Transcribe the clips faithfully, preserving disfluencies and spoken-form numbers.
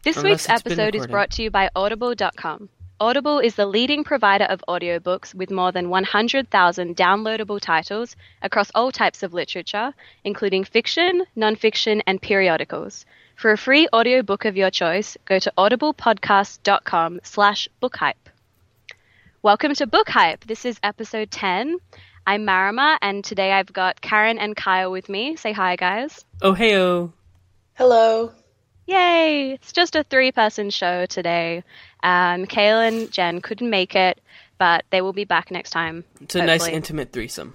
This Unless week's it's been episode is recorded. brought to you by Audible dot com. Audible is the leading provider of audiobooks with more than one hundred thousand downloadable titles across all types of literature, including fiction, non-fiction, and periodicals. For a free audiobook of your choice, go to audiblepodcast.com slash bookhype. Welcome to Book Hype. This is episode ten. I'm Marima, and today I've got Karen and Kyle with me. Say hi, guys. Oh, hey-oh. Hello. Yay! It's just a three-person show today. Um, Kayla and Jen couldn't make it, but they will be back next time. It's a hopefully. nice intimate threesome.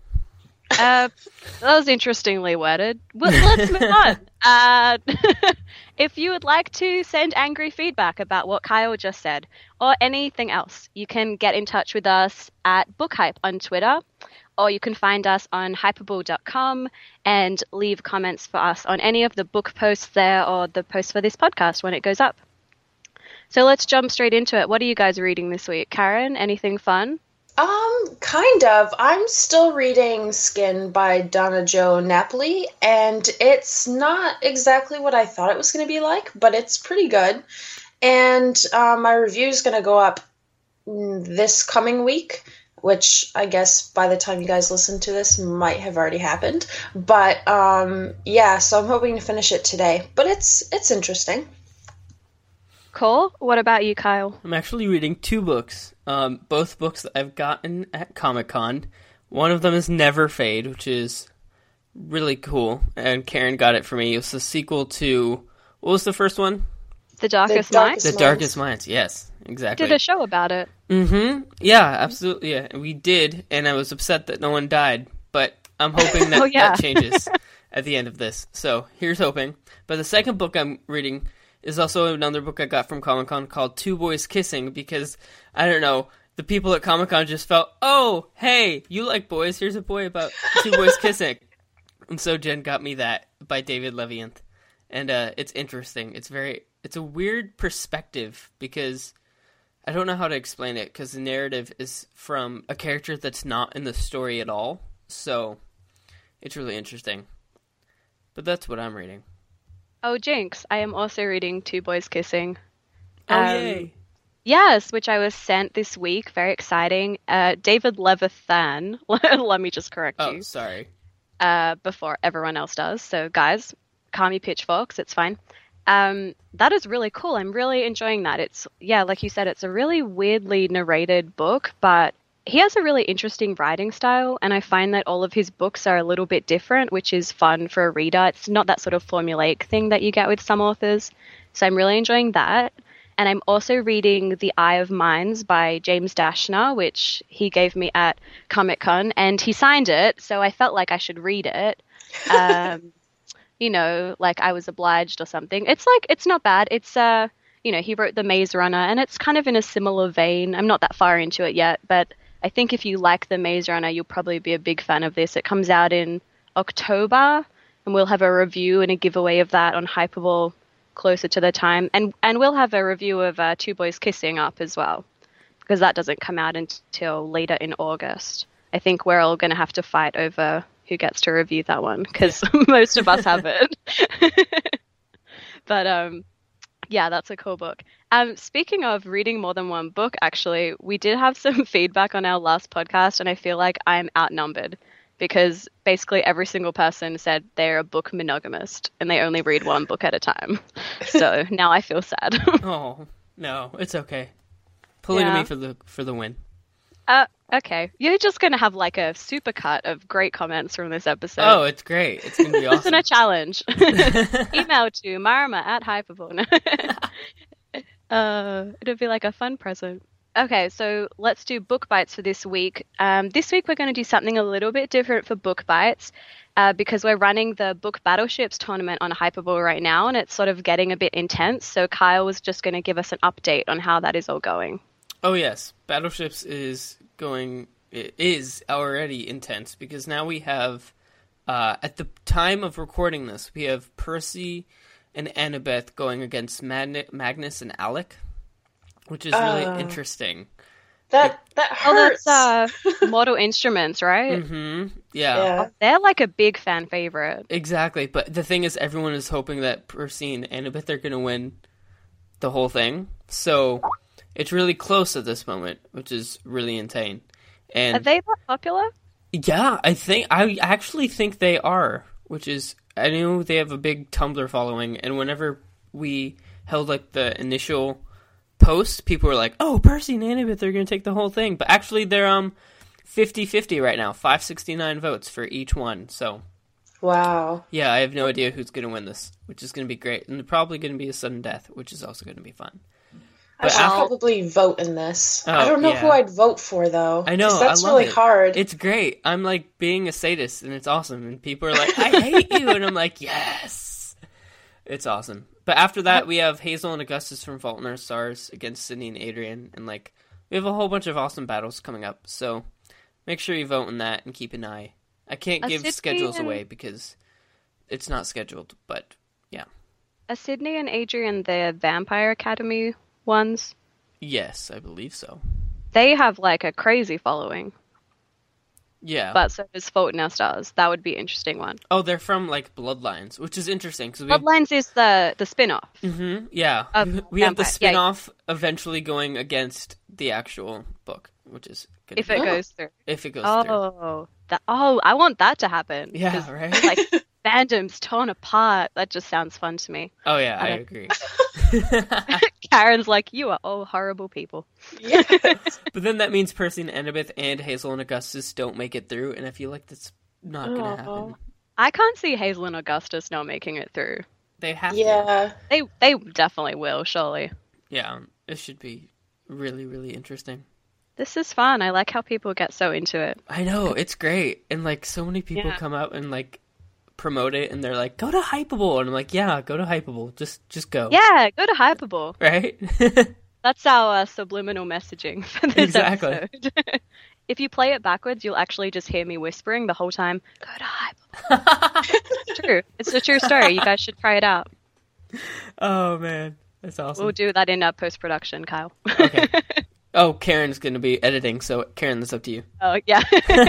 Uh, that was interestingly worded. Well, let's move on. Uh, if you would like to send angry feedback about what Kyle just said, or anything else, you can get in touch with us at BookHype on Twitter, or you can find us on hypable dot com and leave comments for us on any of the book posts there or the post for this podcast when it goes up. So let's jump straight into it. What are you guys reading this week? Karen, anything fun? Um, kind of. I'm still reading Skin by Donna Jo Napoli, and it's not exactly what I thought it was going to be like, but it's pretty good. And uh, my review is going to go up this coming week, which I guess by the time you guys listen to this might have already happened. But um, yeah, so I'm hoping to finish it today. But it's it's interesting. Cool. What about you, Kyle? I'm actually reading two books, um, both books that I've gotten at Comic-Con. One of them is Never Fade, which is really cool, and Karen got it for me. It was the sequel to, what was the first one? The Darkest, The Darkest Minds? The Darkest Minds, yes, exactly. Did a show about it. Mm-hmm. Yeah, absolutely. Yeah, we did, and I was upset that no one died, but I'm hoping that Oh, yeah. that changes at the end of this. So here's hoping. But the second book I'm reading is also another book I got from Comic-Con called Two Boys Kissing, because, I don't know, the people at Comic-Con just felt, oh, hey, you like boys, here's a boy about two boys kissing. And so Jen got me that by David Levianth. And uh, it's interesting. It's very, it's a weird perspective, because I don't know how to explain it, because the narrative is from a character that's not in the story at all. So it's really interesting. But that's what I'm reading. Oh, Jinx. I am also reading Two Boys Kissing. Oh, Um, yay. Yes, which I was sent this week. Very exciting. Uh, David Levithan. Let me just correct Oh, you. sorry. Uh, before everyone else does. So, guys, calm your pitchforks. It's fine. Um, that is really cool. I'm really enjoying that. It's, yeah, like you said, it's a really weirdly narrated book, but he has a really interesting writing style, and I find that all of his books are a little bit different, which is fun for a reader. It's not that sort of formulaic thing that you get with some authors. So I'm really enjoying that. And I'm also reading The Eye of Minds by James Dashner, which he gave me at Comic-Con, and he signed it, so I felt like I should read it. Um, you know, like I was obliged or something. It's like, it's not bad. It's, uh, you know, he wrote The Maze Runner, and it's kind of in a similar vein. I'm not that far into it yet, but I think if you like The Maze Runner, you'll probably be a big fan of this. It comes out in October, and we'll have a review and a giveaway of that on Hypable closer to the time. And and we'll have a review of uh, Two Boys Kissing up as well, because that doesn't come out until later in August. I think we're all going to have to fight over who gets to review that one, because most of us have it. But um, yeah, that's a cool book. Um, speaking of reading more than one book, actually, we did have some feedback on our last podcast, and I feel like I'm outnumbered, because basically every single person said they're a book monogamist and they only read one book at a time. So now I feel sad. Oh, no, it's okay. Polygamy Yeah. for the for the win. uh, okay. You're just going to have like a supercut of great comments from this episode. Oh, it's great. It's going to be Listen, awesome. a challenge. Email to Marima at Hypable. uh, it'll be like a fun present. Okay, so let's do Book Bites for this week. Um, this week we're going to do something a little bit different for Book Bites, uh, because we're running the Book Battleships tournament on Hypable right now, and it's sort of getting a bit intense. So Kyle was just going to give us an update on how that is all going. Oh, yes. Battleships is going, it is already intense, because now we have, uh, at the time of recording this, we have Percy and Annabeth going against Magn- Magnus and Alec, which is really Uh. interesting. That that Oh, hurts. that's uh, Mortal Instruments, right? Mm-hmm. Yeah, yeah. They're like a big fan favorite. exactly. But the thing is, everyone is hoping that Percy and Annabeth are going to win the whole thing. So it's really close at this moment, which is really insane. And Are they that popular? yeah, I think I actually think they are, which is I know they have a big Tumblr following, and whenever we held like the initial post, people were like, "Oh, Percy and Annabeth are going to take the whole thing," but actually they're um fifty-fifty right now, five sixty-nine votes for each one. So Wow. yeah, I have no idea who's going to win this, which is going to be great, and probably going to be a sudden death, which is also going to be fun. I But should after- probably vote in this. Oh, I don't know yeah. who I'd vote for, though. I know, 'cause that's I love really it. hard. It's great. I'm like being a sadist, and it's awesome. And people are like, "I hate you," and I'm like, "Yes." It's awesome. But after that, we have Hazel and Augustus from Fault in Our Stars against Sydney and Adrian, and like we have a whole bunch of awesome battles coming up. So make sure you vote in that and keep an eye. I can't Are give Sydney schedules and- away because it's not scheduled. But yeah, Are Sydney and Adrian the Vampire Academy ones? yes, I believe so. They have like a crazy following, Yeah. but so does Fault in Our Stars. That would be an interesting one. oh, they're from like Bloodlines, which is interesting because we have Bloodlines is the the spin-off. hmm Yeah, Of we have the Vampire. spin-off eventually going against the actual book, which is gonna If be, it Oh. goes through. if it goes through. Oh, that, oh, I want that to happen. Yeah, 'cause, right. Like fandoms torn apart. That just sounds fun to me. Oh yeah, I, I don't- agree. Karen's like, you are all horrible people. Yeah. But then that means Percy and Annabeth and Hazel and Augustus don't make it through, and I feel like that's not gonna Aw. happen. I can't see Hazel and Augustus not making it through. They have to. Yeah. They they definitely will, surely. Yeah, it should be really, really interesting. This is fun. I like how people get so into it. I know, it's great. And like so many people Yeah. come out and like promote it and they're like, go to Hypable, and I'm like, yeah, go to Hypable. Just just go. Yeah, go to Hypable. Right? That's our uh, subliminal messaging for this Exactly. episode. If you play it backwards, you'll actually just hear me whispering the whole time, go to Hypable. It's true. It's a true story. You guys should try it out. Oh man. That's awesome. We'll do that in uh, post-production, Kyle. Okay. Oh, Karen's going to be editing, so Karen, that's up to you. Oh, yeah.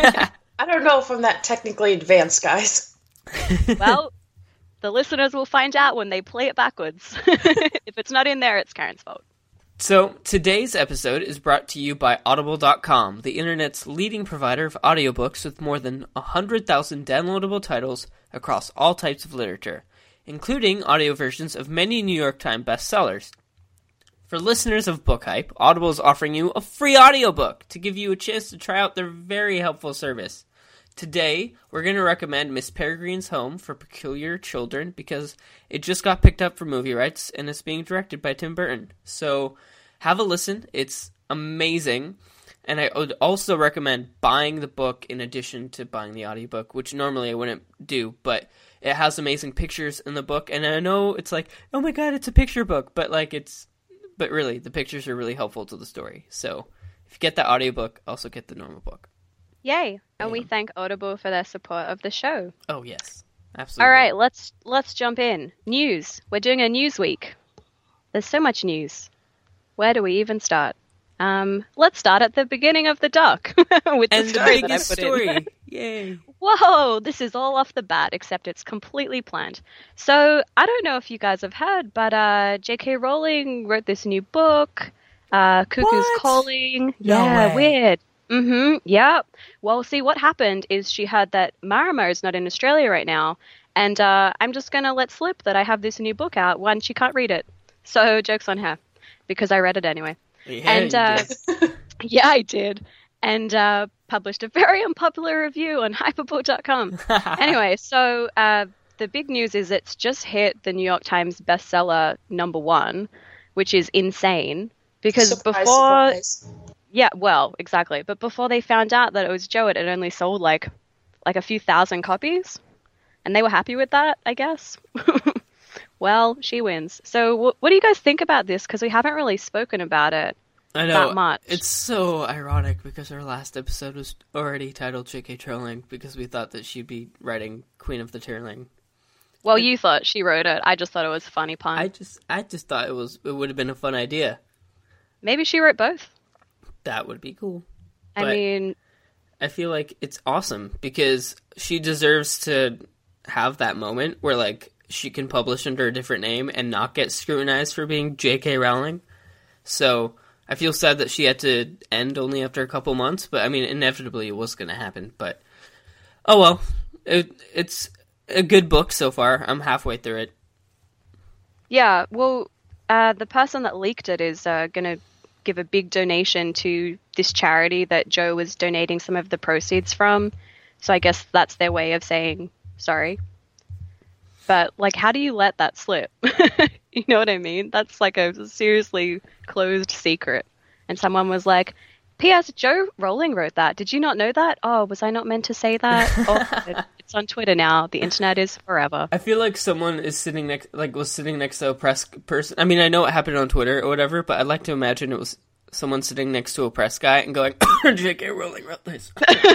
I don't know if I'm that technically advanced, guys. Well, the listeners will find out when they play it backwards. If it's not in there, it's Karen's fault. So, today's episode is brought to you by Audible dot com, the internet's leading provider of audiobooks with more than one hundred thousand downloadable titles across all types of literature, including audio versions of many New York Times bestsellers. For listeners of Book Hype, Audible is offering you a free audiobook to give you a chance to try out their very helpful service. Today, we're going to recommend Miss Peregrine's Home for Peculiar Children because it just got picked up for movie rights and it's being directed by Tim Burton. So, have a listen. It's amazing. And I would also recommend buying the book in addition to buying the audiobook, which normally I wouldn't do, but it has amazing pictures in the book. And I know it's like, oh my god, it's a picture book, but like it's, but really, the pictures are really helpful to the story. So, if you get the audiobook, also get the normal book. Yay. And we Yeah. thank Audible for their support of the show. Oh, yes. Absolutely. All right, let's let's jump in. News. We're doing a news week. There's so much news. Where do we even start? Um, let's start at the beginning of the doc with the And the story that I biggest put in. story. Yay. Whoa, this is all off the bat, except it's completely planned. So, I don't know if you guys have heard, but uh, J K. Rowling wrote this new book, uh, Cuckoo's What? Calling. No yeah, way. weird. Mm-hmm, yeah. Well, see, what happened is she heard that Marima is not in Australia right now, and uh, I'm just going to let slip that I have this new book out when she can't read it. So, joke's on her, because I read it anyway. Yeah, And, you uh, did. Yeah, I did. And uh, published a very unpopular review on hypable dot com. Anyway, so uh, the big news is it's just hit the New York Times bestseller number one, which is insane. Because Surprise, before, surprise. yeah, well, exactly. But before they found out that it was Joe, it had only sold like like a few thousand copies, and they were happy with that, I guess. Well, she wins. So, wh- what do you guys think about this? Because we haven't really spoken about it. I know. that much. It's so ironic because our last episode was already titled J K. Rowling because we thought that she'd be writing Queen of the Turling. Well, you thought she wrote it. I just thought it was a funny pun. I just, I just thought it was, it would have been a fun idea. Maybe she wrote both. That would be cool. I But- mean, I feel like it's awesome because she deserves to have that moment where like she can publish under a different name and not get scrutinized for being J K Rowling. So I feel sad that she had to end only after a couple months, but I mean, inevitably it was going to happen. But oh well, it, it's a good book so far. I'm halfway through it. Yeah, well, uh, the person that leaked it is uh, going to give a big donation to this charity that Joe was donating some of the proceeds from. So I guess that's their way of saying sorry. But, like, how do you let that slip? You know what I mean? That's like a seriously closed secret. And someone was like, P S. Joe Rowling wrote that. Did you not know that? Oh, was I not meant to say that? Oh, it's on Twitter now. The internet is forever. I feel like someone is sitting next, like, was sitting next to a press person. I mean, I know it happened on Twitter or whatever, but I'd like to imagine it was someone sitting next to a press guy and going, J K Rowling wrote this.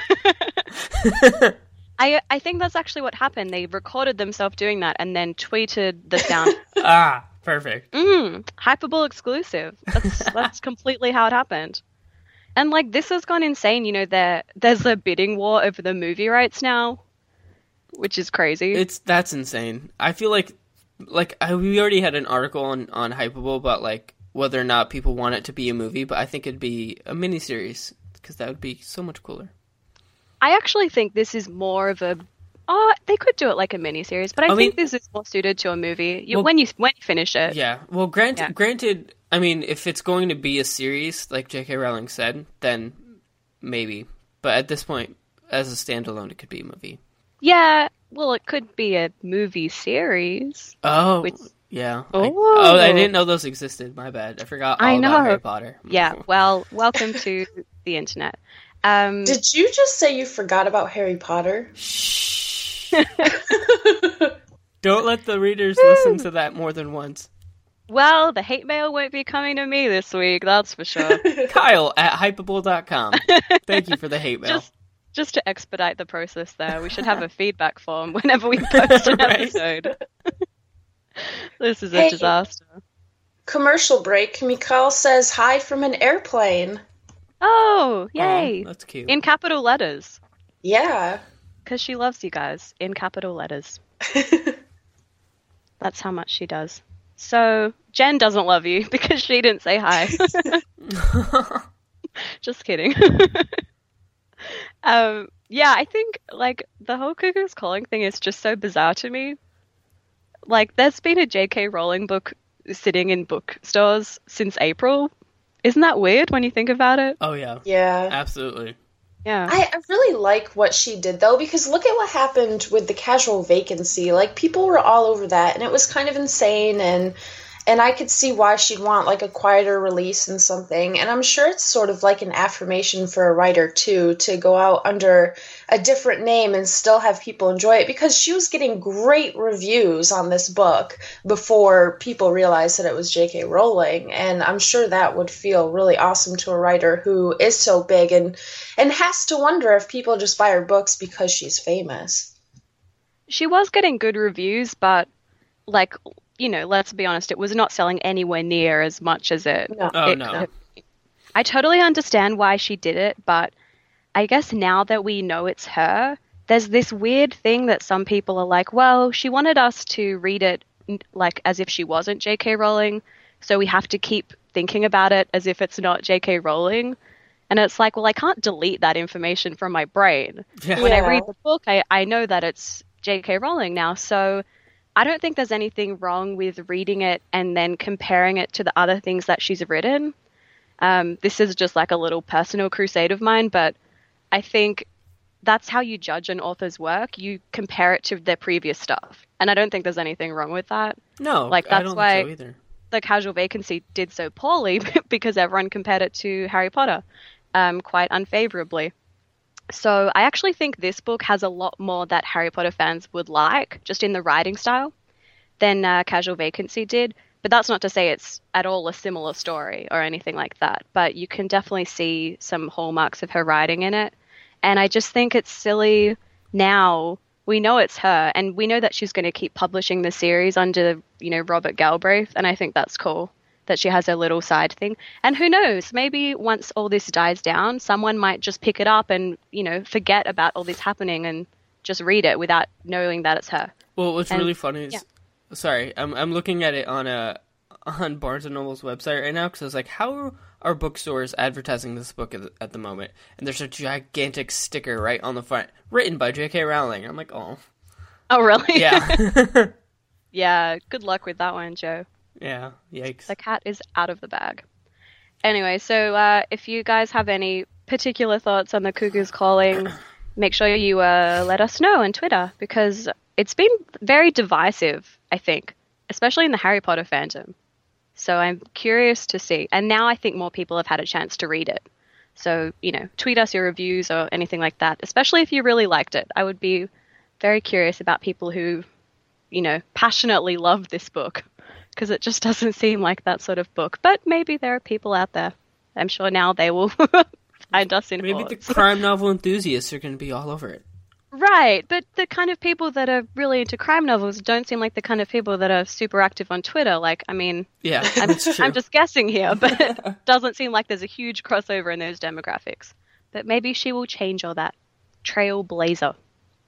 I I think that's actually what happened. They recorded themselves doing that and then tweeted the sound. Ah, perfect. Mm, Hypable exclusive. That's that's completely how it happened. And like this has gone insane. You know, there there's a bidding war over the movie rights now, which is crazy. It's that's insane. I feel like like I, we already had an article on on Hypable about like whether or not people want it to be a movie, but I think it'd be a miniseries because that would be so much cooler. I actually think this is more of a. Oh, they could do it like a miniseries, but I, I think mean, this is more suited to a movie. You, well, when you when you finish it, yeah. Well, granted, yeah. granted, I mean, if it's going to be a series, like J K Rowling said, then maybe. But at this point, as a standalone, it could be a movie. Yeah, well, it could be a movie series. Oh, which... yeah. Oh. I, oh, I didn't know those existed. My bad. I forgot all I know. about Harry Potter. Yeah. Well, welcome to the internet. Um, Did you just say you forgot about Harry Potter? Shh. Don't let the readers listen to that more than once. Well, the hate mail won't be coming to me this week, that's for sure. Kyle at hypable dot com. Thank you for the hate mail. Just, just to expedite the process there, we should have a feedback form whenever we post an Right. episode. This is Hey. a disaster. Commercial break. Mikhail says hi from an airplane. Oh, yay! Oh, that's cute. In capital letters. Yeah. Because she loves you guys. In capital letters. That's how much she does. So, Jen doesn't love you because she didn't say hi. Just kidding. um, yeah, I think, like, the whole Cuckoo's Calling thing is just so bizarre to me. Like, there's been a J K Rowling book sitting in bookstores since April. Isn't that weird when you think about it? Oh, yeah. Yeah. Absolutely. Yeah. I, I really like what she did, though, because look at what happened with the Casual Vacancy. Like, people were all over that, and it was kind of insane, and and I could see why she'd want, like, a quieter release and something. And I'm sure it's sort of like an affirmation for a writer, too, to go out under a different name and still have people enjoy it, because she was getting great reviews on this book before people realized that it was J K Rowling. And I'm sure that would feel really awesome to a writer who is so big and, and has to wonder if people just buy her books because she's famous. She was getting good reviews, but, like, you know, let's be honest, it was not selling anywhere near as much as it. No. Oh, it no. could have. I totally understand why she did it, but I guess now that we know it's her, there's this weird thing that some people are like, well, she wanted us to read it like as if she wasn't J K Rowling, so we have to keep thinking about it as if it's not J K Rowling. And it's like, well, I can't delete that information from my brain. Yeah. When I Yeah. read the book, I, I know that it's J K Rowling now, so I don't think there's anything wrong with reading it and then comparing it to the other things that she's written. Um, this is just like a little personal crusade of mine, but I think that's how you judge an author's work. You compare it to their previous stuff. And I don't think there's anything wrong with that. No, Like, I that's don't why- think so either. The Casual Vacancy did so poorly because everyone compared it to Harry Potter um, quite unfavorably. So I actually think this book has a lot more that Harry Potter fans would like, just in the writing style, than uh, Casual Vacancy did. But that's not to say it's at all a similar story or anything like that. But you can definitely see some hallmarks of her writing in it. And I just think it's silly now. We know it's her, and we know that she's going to keep publishing the series under, you know, Robert Galbraith, and I think that's cool that she has her little side thing. And who knows, maybe once all this dies down, someone might just pick it up and, you know, forget about all this happening and just read it without knowing that it's her. Well, what's And- really funny is yeah. sorry, I'm I'm looking at it on a on Barnes and Noble's website right now because I was like, how are bookstores advertising this book at the, at the moment? And there's a gigantic sticker right on the front, written by J K. Rowling. I'm like, oh, Oh, really? yeah, Yeah, good luck with that one, Joe. yeah, yikes. The cat is out of the bag. Anyway, so uh, if you guys have any particular thoughts on the Cuckoo's Calling, make sure you uh, let us know on Twitter, because it's been very divisive, I think, especially in the Harry Potter fandom. So I'm curious to see. And now I think more people have had a chance to read it. So, you know, tweet us your reviews or anything like that, especially if you really liked it. I would be very curious about people who, you know, passionately love this book, because it just doesn't seem like that sort of book. But maybe there are people out there. I'm sure now they will find us in Maybe hordes. the crime novel enthusiasts are going to be all over it. Right, but the kind of people that are really into crime novels don't seem like the kind of people that are super active on Twitter. Like, I mean, Yeah, I'm, that's true. I'm just guessing here, but it doesn't seem like there's a huge crossover in those demographics. But maybe she will change all that. Trailblazer.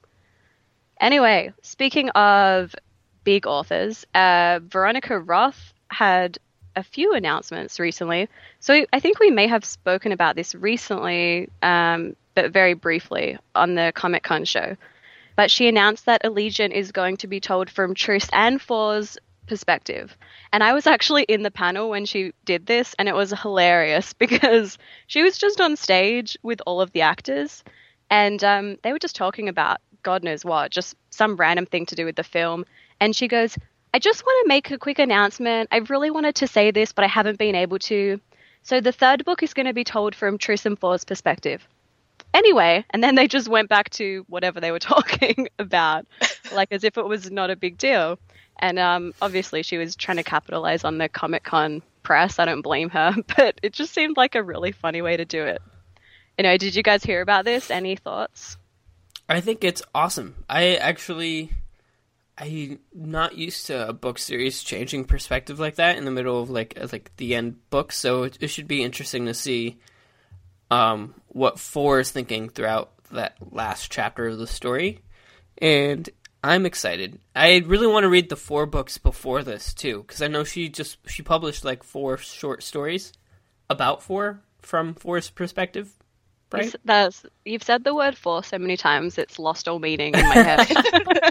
Anyway, speaking of big authors, uh, Veronica Roth had a few announcements recently. So I think we may have spoken about this recently, um, but very briefly on the Comic-Con show. But she announced that Allegiant is going to be told from Tris and Four's perspective. And I was actually in the panel when she did this, and it was hilarious because she was just on stage with all of the actors, and um, they were just talking about God knows what, just some random thing to do with the film. And she goes, I just want to make a quick announcement. I really wanted to say this, but I haven't been able to. So the third book is going to be told from Tris and Four's perspective. Anyway, and then they just went back to whatever they were talking about, like as if it was not a big deal. And um, obviously she was trying to capitalize on the Comic-Con press. I don't blame her, but it just seemed like a really funny way to do it. You know, did you guys hear about this? Any thoughts? I think it's awesome. I actually, I'm not used to a book series changing perspective like that in the middle of like like the end book. So it, it should be interesting to see um, what Four is thinking throughout that last chapter of the story. And I'm excited. I really want to read the Four books before this too, because I know she just she published like four short stories about Four from Four's perspective. Right? That's, you've said the word four so many times, it's lost all meaning in my head.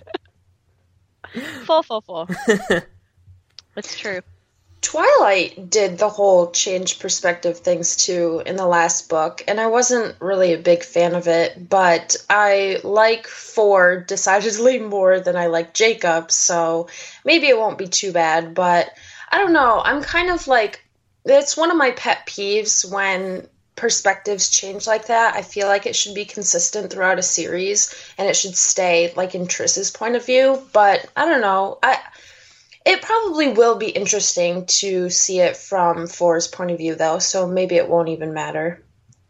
four, four, four. It's true. Twilight did the whole change perspective things too in the last book, and I wasn't really a big fan of it, but I like Four decidedly more than I like Jacob, so maybe it won't be too bad, but I don't know. I'm kind of like, it's one of my pet peeves when perspectives change like that. I feel like it should be consistent throughout a series, and it should stay like in Tris's point of view. But I don't know. I it probably will be interesting to see it from Four's point of view, though. So maybe it won't even matter.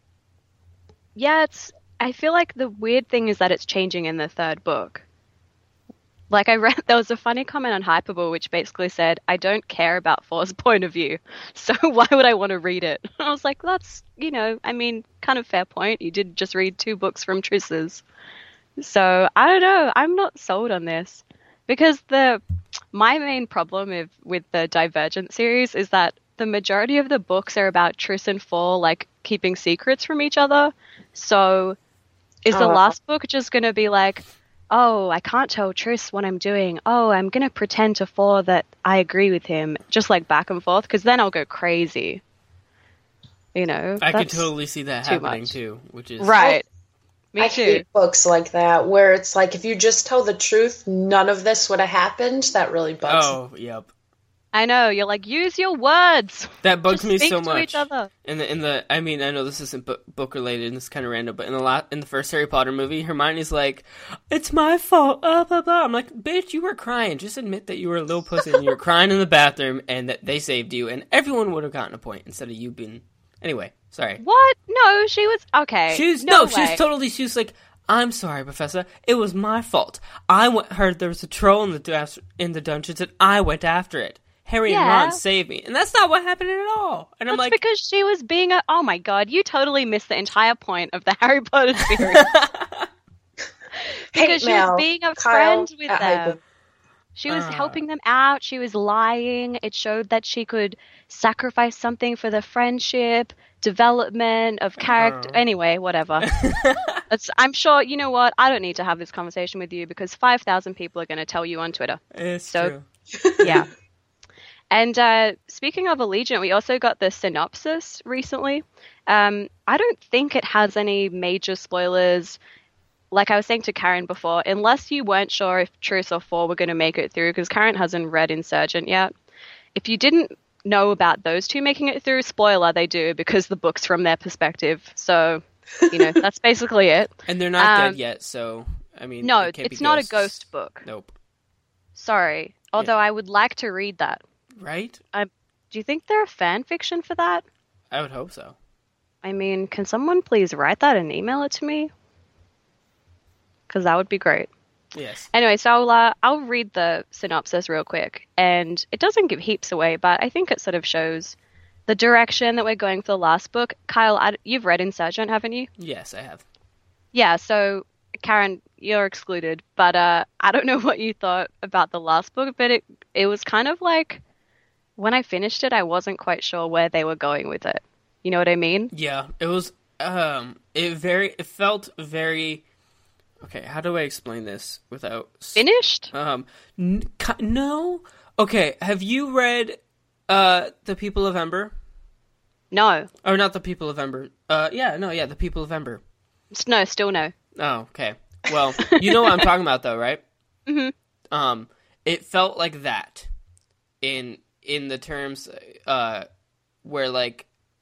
Yeah, it's. I feel like the weird thing is that it's changing in the third book. Like I read, there was a funny comment on Hypable which basically said, I don't care about Four's point of view, so why would I want to read it? I was like, that's, you know, I mean, kind of fair point. You did just read two books from Tris's. So, I don't know. I'm not sold on this. Because the my main problem if, with the Divergent series is that the majority of the books are about Tris and Four, like, keeping secrets from each other. So, is the Oh. last book just going to be like, oh, I can't tell Tris what I'm doing. Oh, I'm going to pretend to Four that I agree with him, just like back and forth, because then I'll go crazy. You know? I could that's totally see that too happening much. too, which is Right. Me I too. hate books like that, where it's like, if you just tell the truth, none of this would have happened. That really bugs me. Oh, yep. I know, you're like, use your words. That bugs Just me speak so to much. each other. In the in the, I mean, I know this isn't bu- book related and it's kind of random, but in the la- in the first Harry Potter movie, Hermione's like, "It's my fault." Uh, blah blah. I'm like, "Bitch, you were crying. Just admit that you were a little pussy and you were crying in the bathroom, and that they saved you, and everyone would have gotten a point instead of you being." Anyway, sorry. What? No, she was okay. She was no, no, she was way. totally. She was like, "I'm sorry, Professor. It was my fault. I went, heard there was a troll in the dun- in the dungeons, and I went after it. Harry and Yeah. Ron saved me, and that's not what happened at all." And I'm That's like, because she was being a. Oh my god, you totally missed the entire point of the Harry Potter series. Hate Because she mail. was being a Kyle friend with at them. Hypable. She was Uh. helping them out. She was lying. It showed that she could sacrifice something for the friendship, development of character. Oh. Anyway, whatever. That's, I'm sure, you know what? I don't need to have this conversation with you because five thousand people are going to tell you on Twitter. It's So- true. Yeah. And uh, speaking of Allegiant, we also got the synopsis recently. Um, I don't think it has any major spoilers. Like I was saying to Karen before, unless you weren't sure if Truce or Four were going to make it through, because Karen hasn't read Insurgent yet. If you didn't know about those two making it through, spoiler, they do, because the book's from their perspective. So, you know, that's basically it. And they're not Um, dead yet, so, I mean... No, it can't it's be not ghosts. a ghost book. Nope. Sorry. Although I would like to read that. Right? Do you think there are fan fiction for that? I would hope so. I mean, can someone please write that and email it to me? Because that would be great. Yes. Anyway, so I'll, uh, I'll read the synopsis real quick. And it doesn't give heaps away, but I think it sort of shows the direction that we're going for the last book. Kyle, I, you've read Insurgent, haven't you? Yes, I have. Yeah, so Karen, you're excluded. But uh, I don't know what you thought about the last book, but it, it was kind of like, when I finished it, I wasn't quite sure where they were going with it. You know what I mean? Yeah, it was, um, it very, it felt very, okay, how do I explain this without... s- Finished? Um, n- ki- no? Okay, have you read, uh, The People of Ember? No. Or not The People of Ember. Uh, yeah, no, yeah, The People of Ember. S- No, still no. Oh, okay. Well, you know what I'm talking about, though, right? Mhm. Um, it felt like that in in the terms uh, where, like,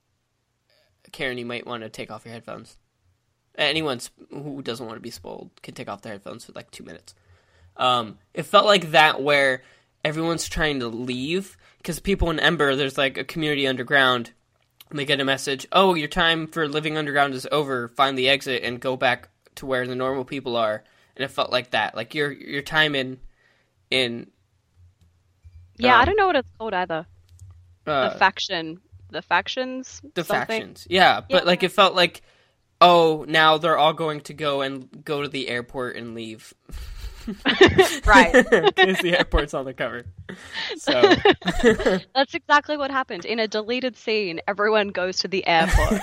Karen, you might want to take off your headphones. Anyone sp- who doesn't want to be spoiled can take off their headphones for, like, two minutes. Um, it felt like that where everyone's trying to leave, because people in Ember, there's, like, a community underground, and they get a message, oh, your time for living underground is over, find the exit and go back to where the normal people are. And it felt like that. Like, your your time in... in Yeah, I Um, don't know what it's called either. uh, The faction. The factions? the something? factions. Yeah, but, Yeah. like, it felt like, oh, now they're all going to go and go to the airport and leave. Right. Because the airport's on the cover. So... That's exactly what happened. In a deleted scene, everyone goes to the airport.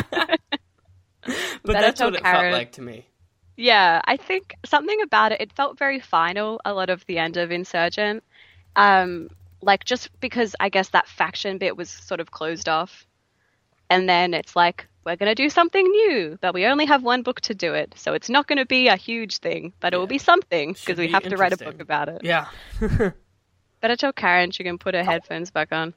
But Better that's tell what it Karen. felt like to me. Yeah, I think something about it, it felt very final, a lot of the end of Insurgent. Um, like, just because I guess that faction bit was sort of closed off. And then it's like, we're going to do something new, but we only have one book to do it. So it's not going to be a huge thing, but it will Yeah. be something, Should because we be have to write a interesting. book about it. Yeah. Better tell Karen she can put her headphones back on.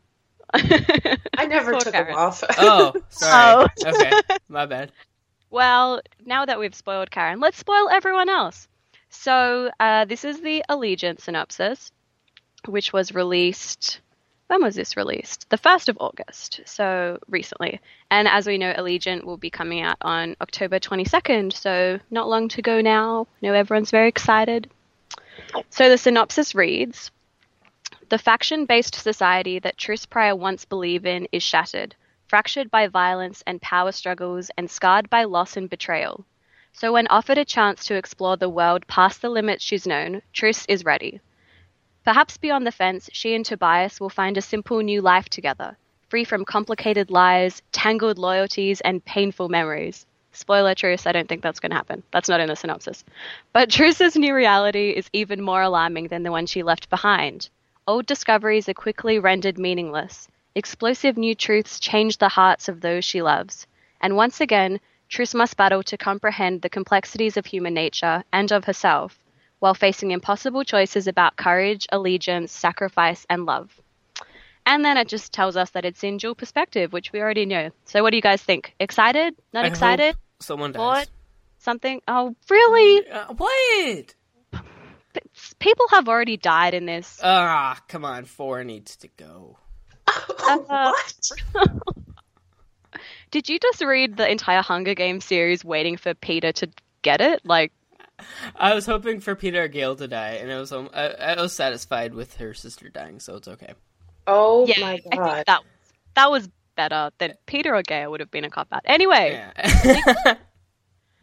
I never Poor took Karen. them off. Oh, sorry. Oh. Okay, my bad. Well, now that we've spoiled Karen, let's spoil everyone else. So, uh, this is the Allegiant synopsis, which was released. When was this released? The first of August, so recently. And as we know, Allegiant will be coming out on October twenty-second, so not long to go now. I know everyone's very excited. So the synopsis reads, the faction-based society that Truce Pryor once believed in is shattered, fractured by violence and power struggles and scarred by loss and betrayal. So when offered a chance to explore the world past the limits she's known, Truce is ready. Perhaps beyond the fence, she and Tobias will find a simple new life together, free from complicated lies, tangled loyalties, and painful memories. Spoiler, Truce, I don't think that's going to happen. That's not in the synopsis. But Truce's new reality is even more alarming than the one she left behind. Old discoveries are quickly rendered meaningless. Explosive new truths change the hearts of those she loves. And once again, Truce must battle to comprehend the complexities of human nature and of herself, while facing impossible choices about courage, allegiance, sacrifice, and love. And then it just tells us that it's in dual perspective, which we already know. So what do you guys think? Excited? Not I excited? hope someone Bored? dies. Something? Oh, really? Uh, what? P- People have already died in this. Ah, come on. Four needs to go. What? Did you just read the entire Hunger Games series waiting for Peter to get it? Like, I was hoping for Peter or Gale to die, and I was um, I, I was satisfied with her sister dying, so it's okay. Oh yeah, my I think god. that, that was better than Peter or Gale would have been a cop-out. Anyway, Yeah.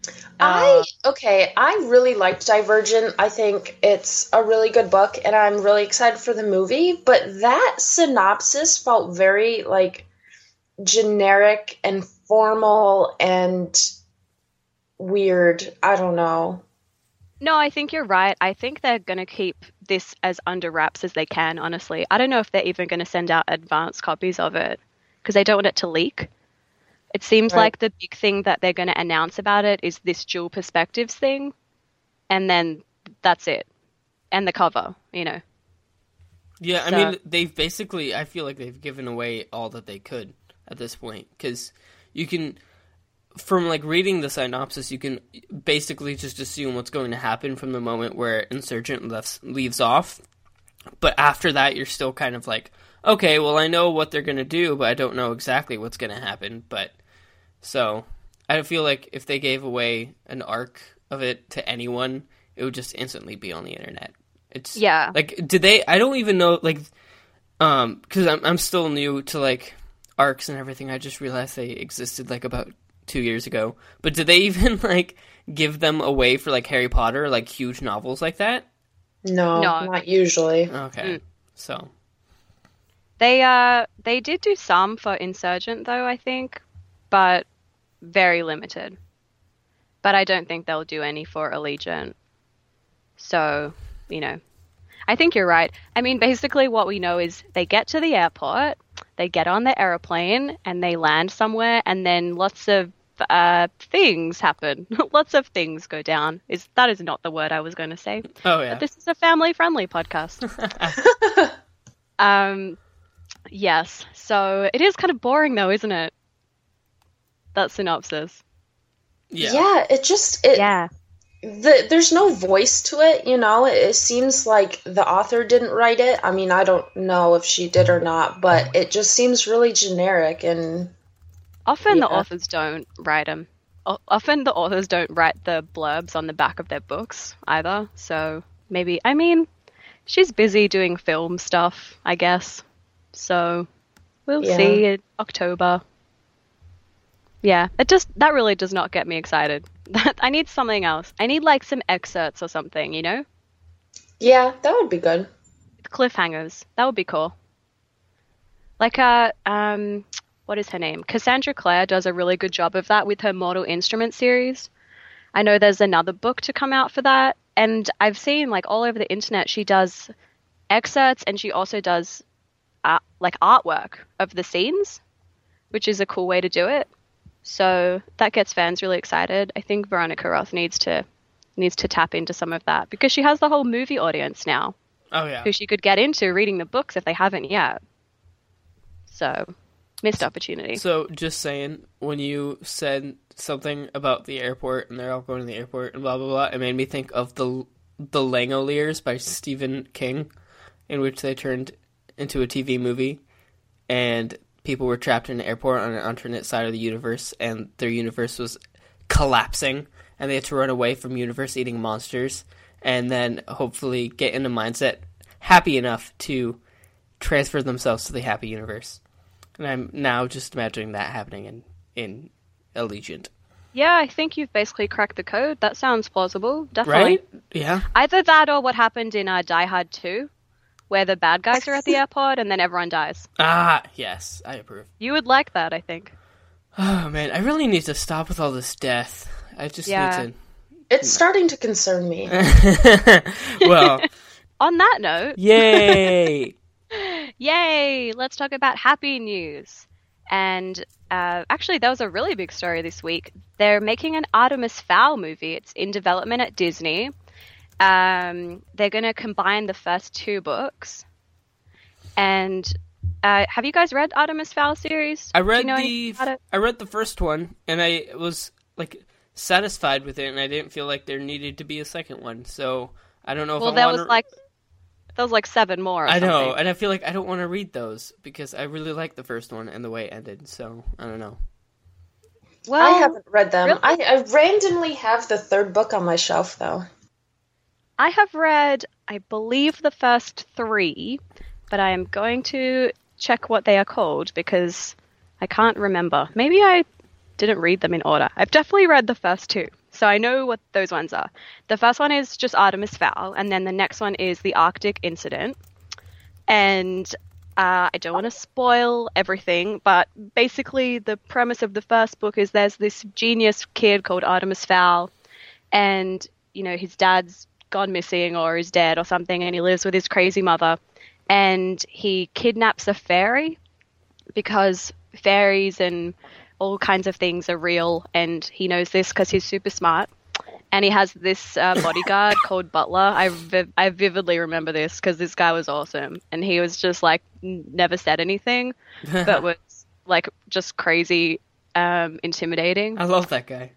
I Uh, okay, I really liked Divergent. I think it's a really good book and I'm really excited for the movie, but that synopsis felt very like generic and formal and weird. I don't know. no, I think you're right. I think they're going to keep this as under wraps as they can, honestly. I don't know if they're even going to send out advanced copies of it because they don't want it to leak. It seems Right. like the big thing that they're going to announce about it is this dual perspectives thing, and then that's it. And the cover, you know. Yeah, I So, mean, they've basically, I feel like they've given away all that they could at this point. Because you can, from like reading the synopsis, you can basically just assume what's going to happen from the moment where Insurgent left, leaves off. But after that, you're still kind of like, okay, well, I know what they're going to do, but I don't know exactly what's going to happen. But so I feel like if they gave away an arc of it to anyone, it would just instantly be on the internet. It's yeah. like, did they? I don't even know, like, um, because I'm I'm still new to like arcs and everything. I just realized they existed like about two years ago. But did they even like give them away for like Harry Potter, like huge novels like that? No, No. not usually. Okay, Mm. so They uh they did do some for Insurgent though, I think, but very limited. But I don't think they'll do any for Allegiant. So, you know, I think you're right. I mean, basically what we know is they get to the airport, they get on the aeroplane, and they land somewhere, and then lots of uh, things happen. Lots of things go down. Is that is not the word I was going to say. oh yeah, But this is a family-friendly podcast. um, yes. So it is kind of boring, though, isn't it? That synopsis. yeah. Yeah, it just it Yeah. the, there's no voice to it, you know. It, it seems like the author didn't write it. I mean, I don't know if she did or not, but it just seems really generic and Often the yeah. authors don't write them. Often the authors don't write the blurbs on the back of their books either. So maybe, I mean, she's busy doing film stuff, I guess. So we'll Yeah. see in October. Yeah, it just, that really does not get me excited. I need something else. I need like some excerpts or something, you know? Yeah, that would be good. Cliffhangers. That would be cool. Like, uh, um, what is her name? Cassandra Clare does a really good job of that with her Mortal Instruments series. I know there's another book to come out for that, and I've seen like all over the internet she does excerpts and she also does uh, like artwork of the scenes, which is a cool way to do it. So that gets fans really excited. I think Veronica Roth needs to needs to tap into some of that because she has the whole movie audience now Oh yeah. who she could get into reading the books if they haven't yet. So, missed opportunity. So just saying, when you said something about the airport and they're all going to the airport and blah blah blah, it made me think of the the Langoliers by Stephen King, in which they turned into a T V movie, and people were trapped in an airport on an alternate side of the universe, and their universe was collapsing, and they had to run away from universe-eating monsters, and then hopefully get in a mindset happy enough to transfer themselves to the happy universe. And I'm now just imagining that happening in, in Allegiant. Yeah, I think you've basically cracked the code. That sounds plausible, definitely. Right? Yeah. Either that or what happened in uh, Die Hard two, where the bad guys are at the airport and then everyone dies. Ah, yes. I approve. You would like that, I think. Oh, man. I really need to stop with all this death. I just Yeah. need It's starting to concern me. to... well, On that note, yay! yay! Let's talk about happy news. And uh, actually, that was a really big story this week. They're making an Artemis Fowl movie. It's in development at Disney. Um, they're going to combine the first two books. And uh, have you guys read Artemis Fowl series? I Do read you know the anything about it? I read the first one, and I was like satisfied with it, and I didn't feel like there needed to be a second one. So I don't know if Well, I there want was to. like there was like seven more. Or I know, something. and I feel like I don't want to read those because I really liked the first one and the way it ended. So I don't know. Well, I haven't read them. really? I, I randomly have the third book on my shelf, though. I have read, I believe, the first three, but I am going to check what they are called because I can't remember. Maybe I didn't read them in order. I've definitely read the first two, So I know what those ones are. The first one is just Artemis Fowl, and then the next one is the Arctic Incident. And uh, I don't want to spoil everything, but basically the premise of the first book is there's this genius kid called Artemis Fowl, and, you know, his dad's gone missing or is dead or something, and he lives with his crazy mother, and he kidnaps a fairy because fairies and all kinds of things are real, and he knows this because he's super smart. And he has this uh, bodyguard called Butler. I, vi- I vividly remember this because this guy was awesome. And he was just like, n- never said anything, but was like just crazy um, intimidating. I love that guy.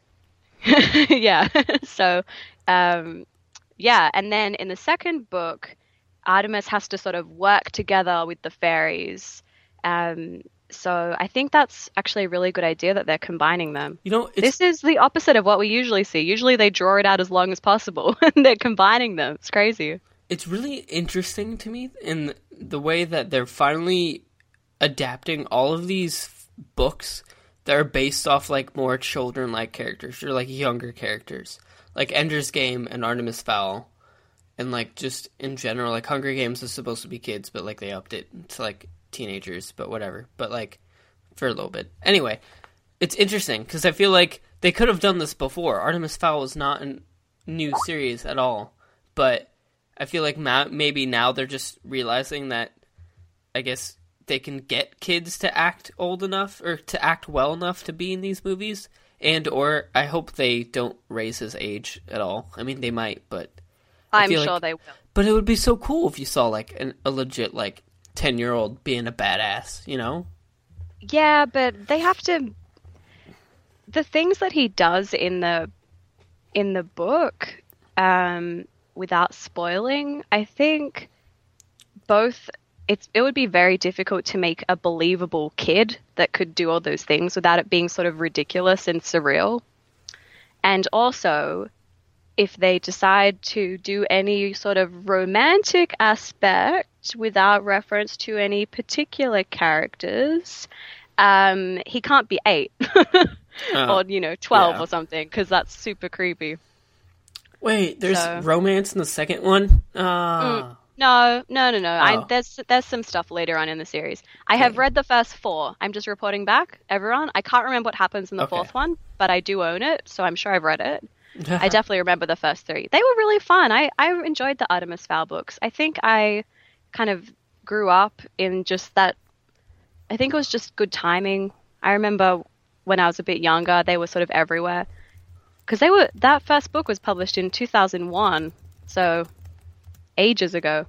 Yeah. So, um, yeah. And then in the second book, Artemis has to sort of work together with the fairies. Um, So I think that's actually a really good idea that they're combining them. You know, it's, this is the opposite of what we usually see. Usually they draw it out as long as possible, and they're combining them. It's crazy. It's really interesting to me in the way that they're finally adapting all of these books that are based off like more children-like characters or like younger characters, like Ender's Game and Artemis Fowl, and like just in general, like Hunger Games is supposed to be kids, but like they upped it to like teenagers, but whatever, but like for a little bit. Anyway, it's interesting because I feel like they could have done this before. Artemis Fowl was not a new series at all, but I feel like ma- maybe now they're just realizing that I guess they can get kids to act old enough or to act well enough to be in these movies, and or I hope they don't raise his age at all. I mean, they might, but I I'm feel sure like, they will. But it would be so cool if you saw like an, a legit like ten-year-old being a badass, you know? Yeah, but they have to... The things that he does in the in the book, um, without spoiling, I think both... It's, it would be very difficult to make a believable kid that could do all those things without it being sort of ridiculous and surreal. And also, if they decide to do any sort of romantic aspect without reference to any particular characters, um, he can't be eight Oh, or, you know, twelve yeah. or something, because that's super creepy. Wait, there's So- romance in the second one? Ah. No, no, no, no. I, Oh. there's there's some stuff later on in the series. I have Okay. read the first four. I'm just reporting back, everyone. I can't remember what happens in the Okay. fourth one, but I do own it, so I'm sure I've read it. I definitely remember the first three. They were really fun. I, I enjoyed the Artemis Fowl books. I think I kind of grew up in just that. I think it was just good timing. I remember when I was a bit younger, they were sort of everywhere. Because they were that first book was published in two thousand one, so ages ago.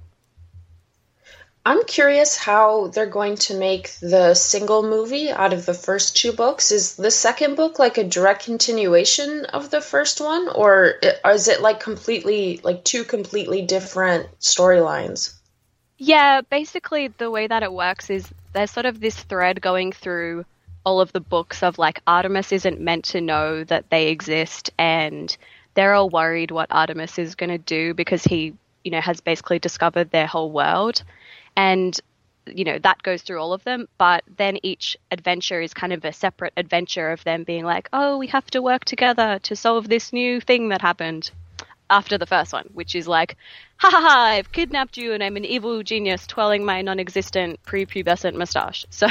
I'm curious how they're going to make the single movie out of the first two books. Is the second book like a direct continuation of the first one, or is it like completely, like two completely different storylines? Yeah, basically the way that it works is there's sort of this thread going through all of the books of like Artemis isn't meant to know that they exist, and they're all worried what Artemis is going to do because he, you know, has basically discovered their whole world. And, you know, that goes through all of them. But then each adventure is kind of a separate adventure of them being like, oh, we have to work together to solve this new thing that happened after the first one, which is like, ha ha ha, I've kidnapped you and I'm an evil genius twirling my non-existent prepubescent mustache. So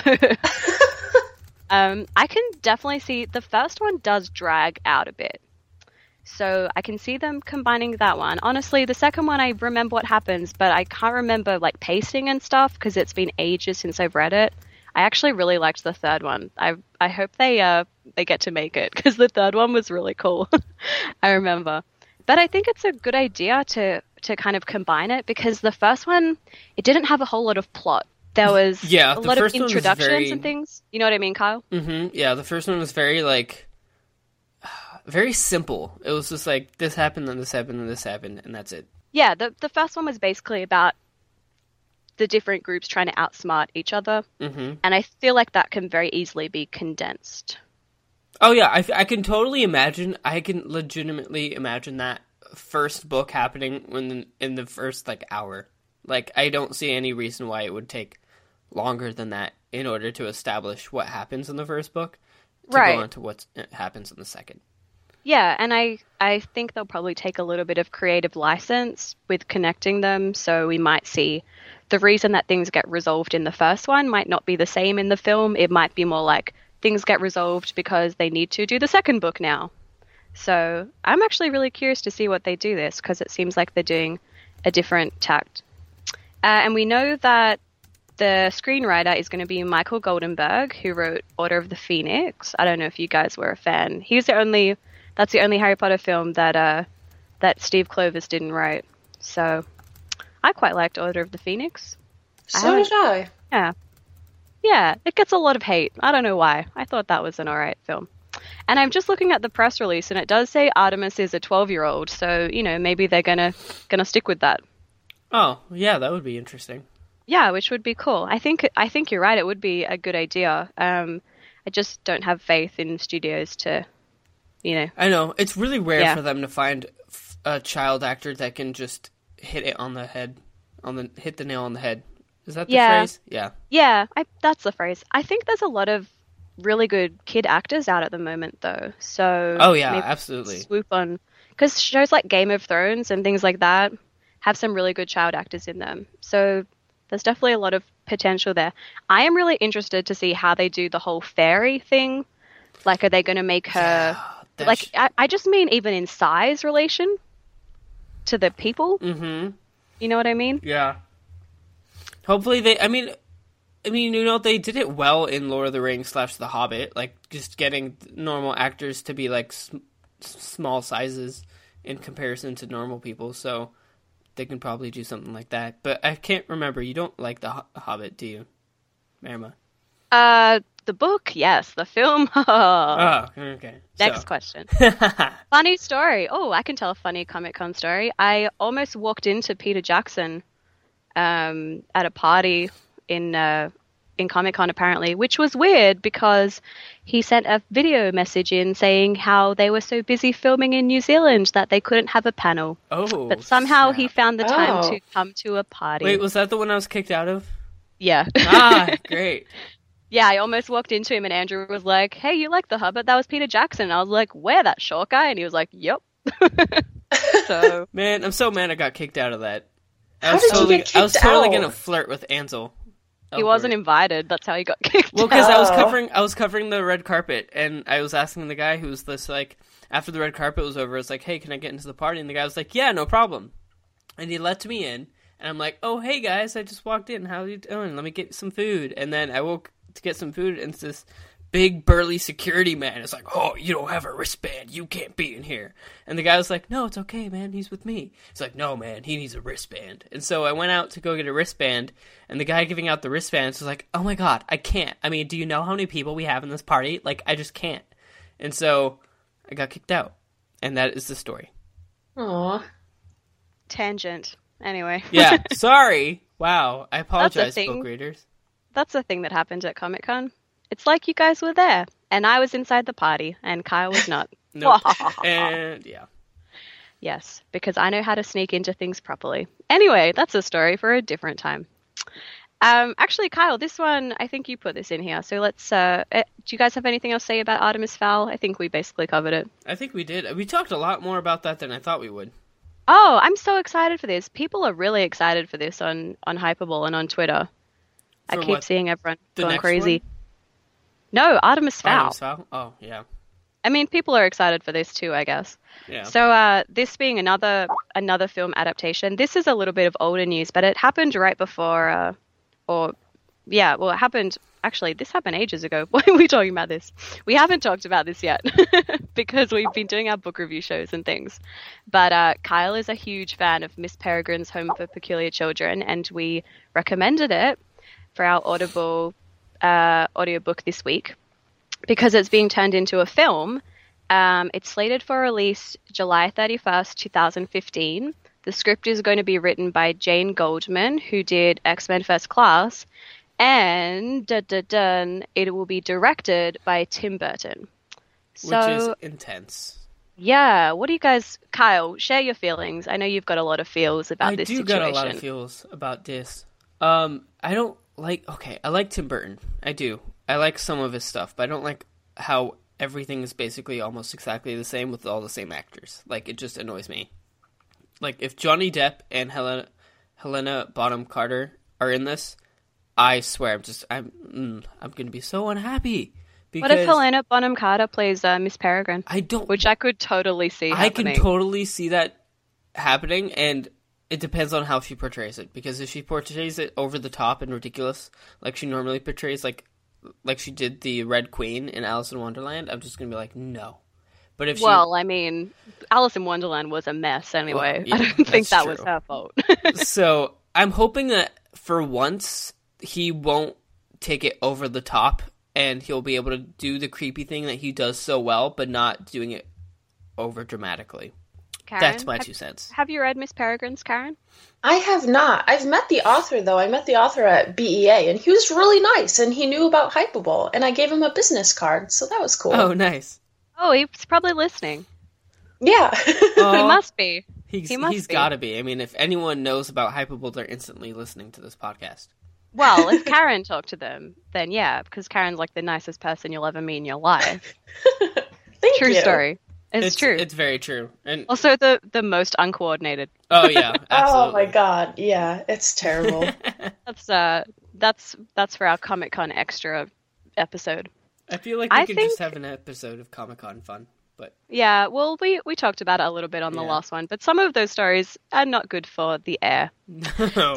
um, I can definitely see the first one does drag out a bit. So I can see them combining that one. Honestly, the second one, I remember what happens, but I can't remember like pacing and stuff because it's been ages since I've read it. I actually really liked the third one. I I hope they uh they get to make it because the third one was really cool. I remember. But I think it's a good idea to to kind of combine it because the first one, it didn't have a whole lot of plot. There was Yeah, a the lot of first one was introductions very- and things. You know what I mean, Kyle? Mm-hmm. Yeah, the first one was very like very simple. It was just like this happened, then this happened, then this happened, and that's it. Yeah, the the first one was basically about the different groups trying to outsmart each other, Mm-hmm. and I feel like that can very easily be condensed. Oh yeah, I, I can totally imagine. I can legitimately imagine that first book happening when in the first like hour. Like I don't see any reason why it would take longer than that in order to establish what happens in the first book to Right. go on to what happens in the second. Yeah, and I I think they'll probably take a little bit of creative license with connecting them, so we might see the reason that things get resolved in the first one might not be the same in the film. It might be more like things get resolved because they need to do the second book now. So I'm actually really curious to see what they do this because it seems like they're doing a different tact. Uh, and we know that the screenwriter is going to be Michael Goldenberg, who wrote Order of the Phoenix. I don't know if you guys were a fan. He's the only, that's the only Harry Potter film that uh, that Steve Kloves didn't write. So I quite liked Order of the Phoenix. So I did I. Yeah. Yeah, it gets a lot of hate. I don't know why. I thought that was an alright film. And I'm just looking at the press release, and it does say Artemis is a twelve-year-old, so, you know, maybe they're gonna gonna stick with that. Oh, yeah, that would be interesting. Yeah, which would be cool. I think I think you're right. It would be a good idea. Um, I just don't have faith in studios to, you know. I know. It's really rare Yeah. for them to find f- a child actor that can just hit it on the head, on the hit the nail on the head. Is that the Yeah. phrase? Yeah. Yeah, I, that's the phrase. I think there's a lot of really good kid actors out at the moment, though. So Oh, yeah, maybe absolutely. swoop on, because shows like Game of Thrones and things like that have some really good child actors in them. So there's definitely a lot of potential there. I am really interested to see how they do the whole fairy thing. Like, are they going to make her That like? sh- I, I just mean even in size relation to the people. Mhm. You know what I mean? Yeah. Hopefully they. I mean, I mean, you know, they did it well in Lord of the Rings slash The Hobbit. Like, just getting normal actors to be like sm- small sizes in comparison to normal people. So they can probably do something like that. But I can't remember. You don't like The Ho- Hobbit, do you, Marima? Uh, the book, yes. The film, Oh, okay. Next So. question. Funny story. Oh, I can tell a funny Comic Con story. I almost walked into Peter Jackson um, at a party in uh, in Comic Con, apparently, which was weird because he sent a video message in saying how they were so busy filming in New Zealand that they couldn't have a panel. Oh, But somehow he snap. found the time Oh. to come to a party. Wait, was that the one I was kicked out of? yeah. Ah, great. Yeah, I almost walked into him and Andrew was like, hey, you like The Hobbit? That was Peter Jackson. And I was like, where, that short guy? And he was like, yep. So, Man, I'm so mad I got kicked out of that. I How was did you totally, get I was kicked totally out? gonna flirt with Ansel. he wasn't invited. That's how he got kicked Well, out. because I was Oh. covering, I was covering the red carpet, and I was asking the guy who was this like, after the red carpet was over, I was like, "Hey, can I get into the party?" And the guy was like, "Yeah, no problem." And he let me in, and I'm like, "Oh, hey guys, I just walked in. How are you doing? Let me get some food." And then I woke to get some food, and it's this big burly security man is like, "Oh, you don't have a wristband. You can't be in here." And the guy was like, "No, it's okay, man. He's with me." He's like, "No, man. He needs a wristband." And so I went out to go get a wristband, and the guy giving out the wristbands was like, "Oh my god, I can't. I mean, do you know how many people we have in this party? Like, I just can't." And so I got kicked out, and that is the story. Aw. Tangent. Anyway. Yeah, sorry. Wow, I That's apologize, a thing. book readers. That's the thing that happened at Comic Con. It's like you guys were there, and I was inside the party, and Kyle was not. Nope. And yeah. Yes, because I know how to sneak into things properly. Anyway, that's a story for a different time. Um, actually, Kyle, this one, I think you put this in here. So let's, uh, eh, do you guys have anything else to say about Artemis Fowl? I think we basically covered it. I think we did. We talked a lot more about that than I thought we would. Oh, I'm so excited for this. People are really excited for this on, on Hypable and on Twitter. I For keep what? seeing everyone The going next crazy. one? No, Artemis Fowl. Artemis Fowl? Oh, yeah. I mean, people are excited for this too, I guess. Yeah. So, uh, this being another another film adaptation, this is a little bit of older news, but it happened right before, uh, or yeah, well, it happened. Actually, this happened ages ago. Why are we talking about this? We haven't talked about this yet because we've been doing our book review shows and things. But uh, Kyle is a huge fan of Miss Peregrine's Home for Peculiar Children, and we recommended it for our Audible uh, audiobook this week because it's being turned into a film. Um, it's slated for release July thirty-first, twenty fifteen. The script is going to be written by Jane Goldman, who did X-Men First Class, and dun, dun, dun, it will be directed by Tim Burton. So, Which is intense. yeah, what do you guys, Kyle, share your feelings. I know you've got a lot of feels about I this do situation. got a lot of feels about this. Um, I don't like, okay, I like Tim Burton. I do. I like some of his stuff, but I don't like how everything is basically almost exactly the same with all the same actors. Like, it just annoys me. Like, if Johnny Depp and Helena, Helena Bonham Carter are in this, I swear, I'm just, I'm, mm, I'm going to be so unhappy. Because what if Helena Bonham Carter plays uh, Miss Peregrine? I don't... Which I could totally see I happening. can totally see that happening, and it depends on how she portrays it. Because if she portrays it over the top and ridiculous, like she normally portrays, like like she did the Red Queen in Alice in Wonderland, I'm just going to be like, no. But if she... Well, I mean, Alice in Wonderland was a mess anyway. Well, yeah, I don't think that true. was her fault. So, I'm hoping that for once, he won't take it over the top, and he'll be able to do the creepy thing that he does so well, but not doing it over dramatically. Karen, That's my have, two cents. Have you read Miss Peregrine's, Karen? I have not. I've met the author, though. I met the author at B E A, and he was really nice, and he knew about Hypable, and I gave him a business card, so that was cool. Oh, nice. Oh, he's probably listening. Yeah. Oh, He must be. He's, he must he's be. gotta be. I mean, if anyone knows about Hypable, they're instantly listening to this podcast. Well, if Karen talked to them, then yeah, because Karen's like the nicest person you'll ever meet in your life. Thank True you. story. It's, It's true. It's very true. And Also, the the most uncoordinated. oh yeah, absolutely. Oh my god, yeah, it's terrible. That's uh, that's that's for our Comic Con extra episode. I feel like we I could think- just have an episode of Comic Con fun, but Yeah, well, we we talked about it a little bit on the Yeah. last one, but some of those stories are not good for the air. no.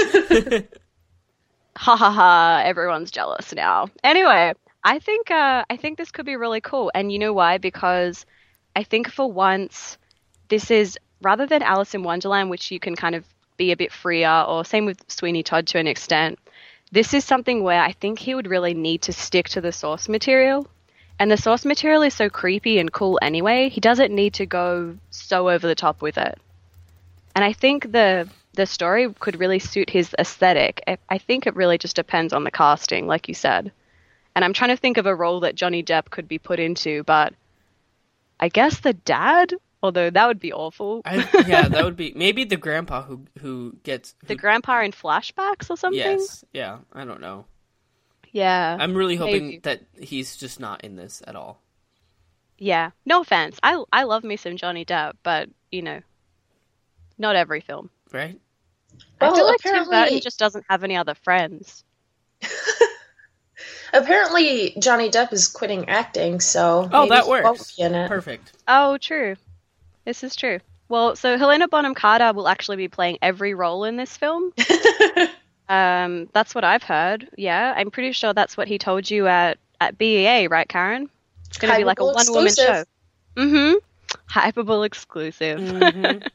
Ha ha ha! Everyone's jealous now. Anyway, I think uh, I think this could be really cool, and you know why? Because I think for once, this is rather than Alice in Wonderland, which you can kind of be a bit freer, or same with Sweeney Todd to an extent. This is something where I think he would really need to stick to the source material, and the source material is so creepy and cool anyway. He doesn't need to go so over the top with it, and I think the. The story could really suit his aesthetic. I- I think it really just depends on the casting, like you said. And I'm trying to think of a role that Johnny Depp could be put into, but I guess the dad, although that would be awful. I, yeah, that would be maybe the grandpa who who gets who, The grandpa in flashbacks or something? Yes, yeah, I don't know. Yeah. I'm really hoping maybe. that he's just not in this at all. Yeah. No offense. I I love me some Johnny Depp, but, you know, not every film. Right? I Well, feel like Tim apparently- Burton just doesn't have any other friends. Apparently, Johnny Depp is quitting acting, so Oh, maybe that he won't works. be in it. Perfect. Oh, true. This is true. Well, so Helena Bonham Carter will actually be playing every role in this film. Um, that's what I've heard. Yeah, I'm pretty sure that's what he told you at, at B E A, right, Karen? It's going to be like a Hypable one-woman show. exclusive. Mm-hmm. Hypable exclusive. Mhm.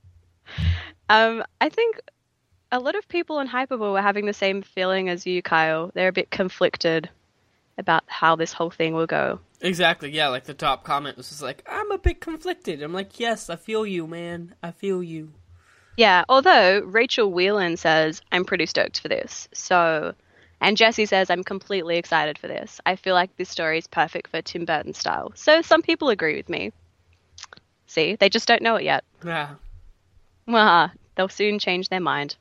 Um, I think a lot of people in Hypable were having the same feeling as you, Kyle. They're a bit conflicted about how this whole thing will go. Exactly, yeah, like the top comment was just like, I'm a bit conflicted. I'm like, yes, I feel you, man. I feel you. Yeah, although Rachel Whelan says, I'm pretty stoked for this. So, and Jesse says, I'm completely excited for this. I feel like this story is perfect for Tim Burton style. So some people agree with me. See, they just don't know it yet. Yeah. Well, they'll soon change their mind.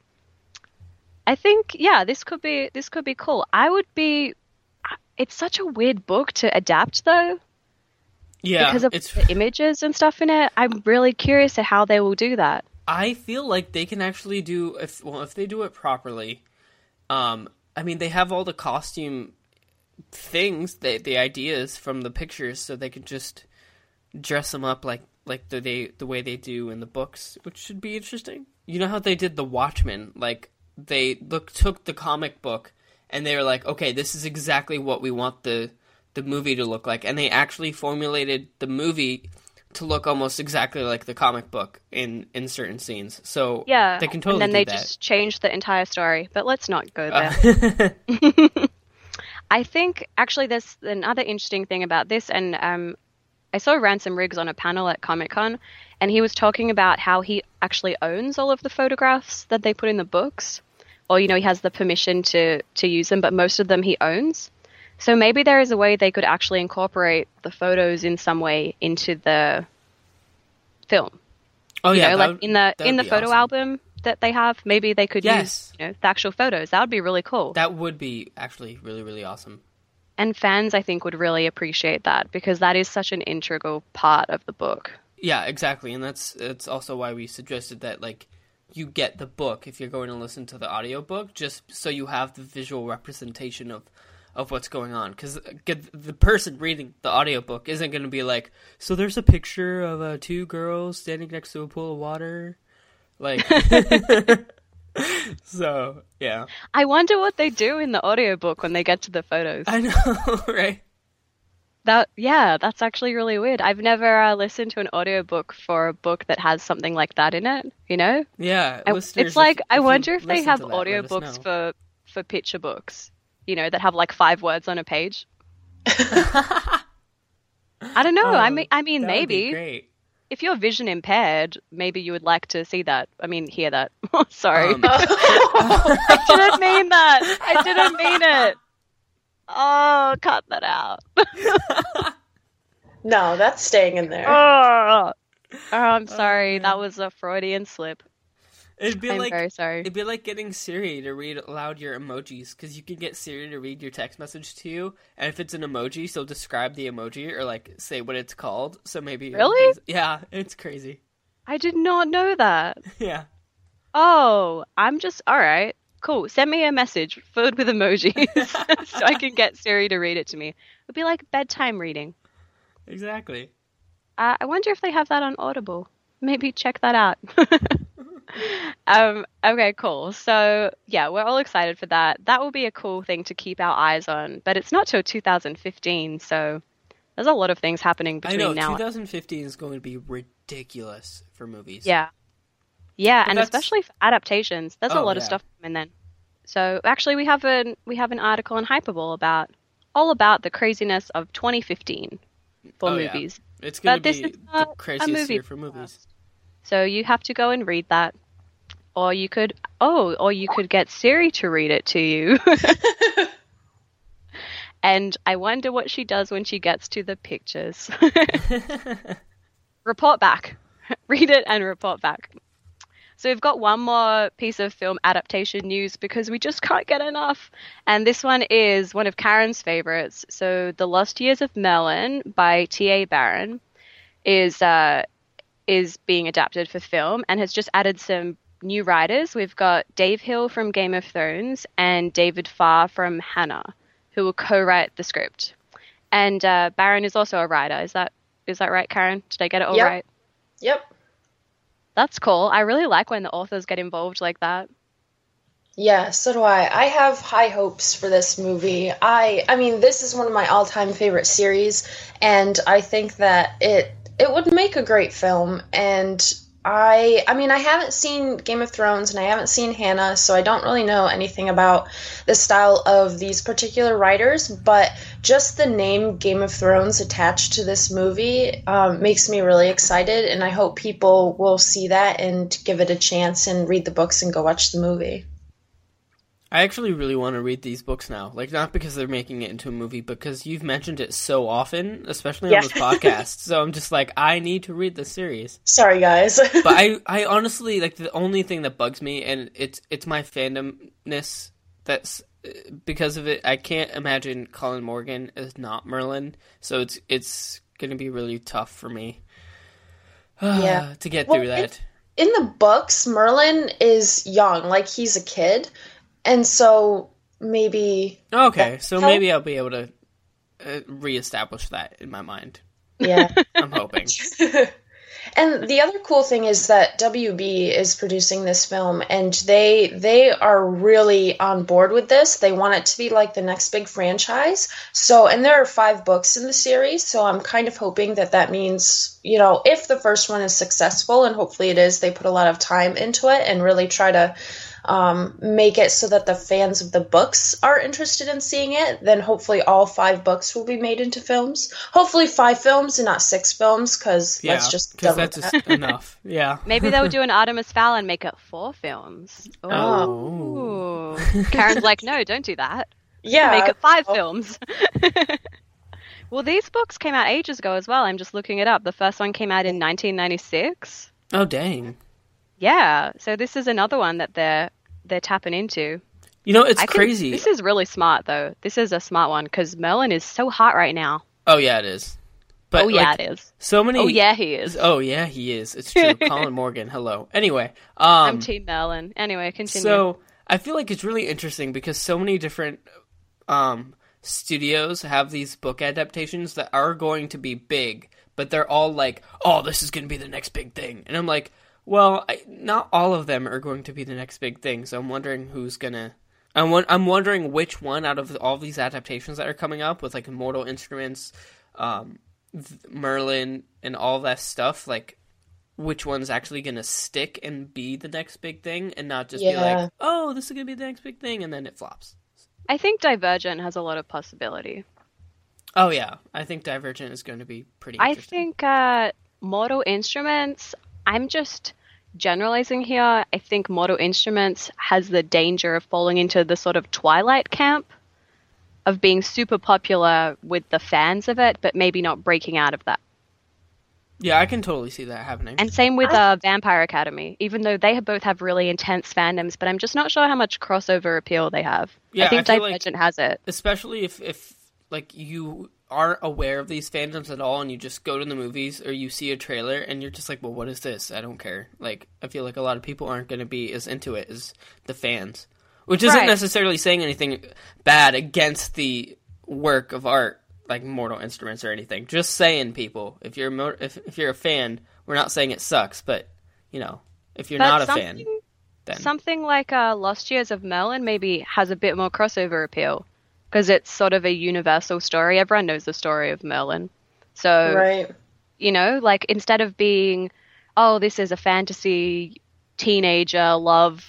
I think, yeah, this could be this could be cool. I would be. It's such a weird book to adapt, though, Yeah, because of it's the images and stuff in it. I'm really curious to how they will do that. I feel like they can actually do if well if they do it properly. Um, I mean they have all the costume things, the the ideas from the pictures, so they could just dress them up like like the they the way they do in the books, which should be interesting. You know how they did the Watchmen? Like they look took the comic book and they were like, okay, this is exactly what we want the the movie to look like, and they actually formulated the movie to look almost exactly like the comic book in, in certain scenes. So Yeah, they can totally and then do they that. just changed the entire story. But let's not go there. Uh, I think actually there's another interesting thing about this, and um, I saw Ransom Riggs on a panel at Comic Con, and he was talking about how he actually owns all of the photographs that they put in the books, or you know he has the permission to to use them, but most of them he owns. So maybe there is a way they could actually incorporate the photos in some way into the film. oh You yeah, know, that like would- in the that in would the be photo awesome. album that they have, maybe they could Yes. use you know the actual photos. That would be really cool. That would be actually really really awesome. And fans, I think, would really appreciate that because that is such an integral part of the book. Yeah, exactly. And that's that's also why we suggested that, like, you get the book if you're going to listen to the audiobook, just so you have the visual representation of, of what's going on. Because the person reading the audiobook isn't going to be like, so there's a picture of uh, two girls standing next to a pool of water. Like, so, yeah. I wonder what they do in the audiobook when they get to the photos. I know, right? That yeah, that's actually really weird. I've never uh, listened to an audiobook for a book that has something like that in it, you know? Yeah, I, listeners, it's like if, I if wonder if they have that, audiobooks for for picture books, you know, that have like five words on a page. I don't know. Oh, I mean I mean that would be maybe great. If you're vision impaired, maybe you would like to see that. I mean, hear that. Sorry. Um, I didn't mean that. I didn't mean it. Oh, cut that out. No, that's staying in there. Oh, oh I'm sorry. Oh, that was a Freudian slip. It'd be I'm like very sorry. It'd be like getting Siri to read aloud your emojis, because you can get Siri to read your text message to you, and if it's an emoji, she'll describe the emoji or like say what it's called. So maybe really, yeah, it's crazy. I did not know that. Yeah. Oh, I'm just all right. Cool. Send me a message filled with emojis so I can get Siri to read it to me. It would be like bedtime reading. Exactly. Uh, I wonder if they have that on Audible. Maybe check that out. um, okay, cool. So, yeah, we're all excited for that. That will be a cool thing to keep our eyes on. But it's not till two thousand fifteen, so there's a lot of things happening between I know, now. twenty fifteen is going to be ridiculous for movies. Yeah. Yeah, But and that's- especially for adaptations. There's a Oh, lot of yeah. stuff coming then. So, actually, we have an we have an article in Hypable about all about the craziness of twenty fifteen for Oh, yeah. movies. It's going But to this be is the not a craziest movie year for movies. So you have to go and read that, or you could oh, or you could get Siri to read it to you. And I wonder what she does when she gets to the pictures. Report back. Read it and report back. So we've got one more piece of film adaptation news because we just can't get enough. And this one is one of Karen's favorites. So The Lost Years of Merlin by T A Barron is uh, is being adapted for film and has just added some new writers. We've got Dave Hill from Game of Thrones and David Farr from Hannah, who will co-write the script. And uh, Barron is also a writer. Is that is that right, Karen? Did I get it all Yep. right? Yep. That's cool. I really like when the authors get involved like that. Yeah, so do I. I have high hopes for this movie. I I mean, this is one of my all-time favorite series, and I think that it it would make a great film. And I I mean, I haven't seen Game of Thrones and I haven't seen Hannah, so I don't really know anything about the style of these particular writers, but just the name Game of Thrones attached to this movie um, makes me really excited, and I hope people will see that and give it a chance and read the books and go watch the movie. I actually really want to read these books now. Like, not because they're making it into a movie, because you've mentioned it so often, especially Yeah. on this podcast. So I'm just like, I need to read the series. Sorry, guys. But I, I honestly, like, the only thing that bugs me, and it's it's my fandomness that's because of it, I can't imagine Colin Morgan as not Merlin. So it's it's going to be really tough for me Yeah. to get Well, through that. it's- In the books, Merlin is young, like he's a kid, and so maybe Okay, that so help? maybe I'll be able to uh, reestablish that in my mind. yeah. I'm hoping. And the other cool thing is that W B is producing this film, and they they are really on board with this. They want it to be like the next big franchise. So, and there are five books in the series, so I'm kind of hoping that that means, you know, if the first one is successful, and hopefully it is, they put a lot of time into it and really try to um, make it so that the fans of the books are interested in seeing it, then hopefully all five books will be made into films. Hopefully five films and not six films, because Yeah, that's just because done with that's that. just enough. Yeah. Maybe they'll do an Artemis Fowl and make it four films. Oh. Ooh. Karen's like, no, don't do that. Yeah. Make it five Oh. films. Well, these books came out ages ago as well. I'm just looking it up. The first one came out in nineteen ninety-six. Oh, dang. Yeah, so this is another one that they're they're tapping into. You know, it's I can- crazy. This is really smart, though. This is a smart one because Merlin is so hot right now. Oh, yeah, it is. But, oh, yeah, like, it is. So many... Oh, yeah, he is. Oh, yeah, he is. It's true. Colin Morgan, hello. Anyway. Um, I'm Team Merlin. Anyway, continue. So, I feel like it's really interesting because so many different um, studios have these book adaptations that are going to be big, but they're all like, oh, this is going to be the next big thing. And I'm like, well, I, not all of them are going to be the next big thing, so I'm wondering who's going to... I'm, I'm wondering which one out of all these adaptations that are coming up with, like, Mortal Instruments, um, Merlin, and all that stuff, like, which one's actually going to stick and be the next big thing, and not just Yeah. be like, oh, this is going to be the next big thing, and then it flops. I think Divergent has a lot of possibility. Oh, yeah. I think Divergent is going to be pretty I interesting. think uh, Mortal Instruments, I'm just generalizing here. I think Mortal Instruments has the danger of falling into the sort of Twilight camp of being super popular with the fans of it, but maybe not breaking out of that. Yeah, I can totally see that happening. And same with uh, Vampire Academy, even though they have both have really intense fandoms, but I'm just not sure how much crossover appeal they have. Yeah, I think I feel Divergent like- has it. Especially if, if like, you aren't aware of these fandoms at all, and you just go to the movies, or you see a trailer, and you're just like, well, what is this? I don't care. Like, I feel like a lot of people aren't going to be as into it as the fans. Which isn't Right. necessarily saying anything bad against the work of art, like Mortal Instruments or anything. Just saying, people, if you're mo- if if you're a fan, we're not saying it sucks, but, you know, if you're But not a something- fan, then... Something like uh, Lost Years of Merlin maybe has a bit more crossover appeal because it's sort of a universal story. Everyone knows the story of Merlin. So, Right. you know, like instead of being, oh, this is a fantasy teenager love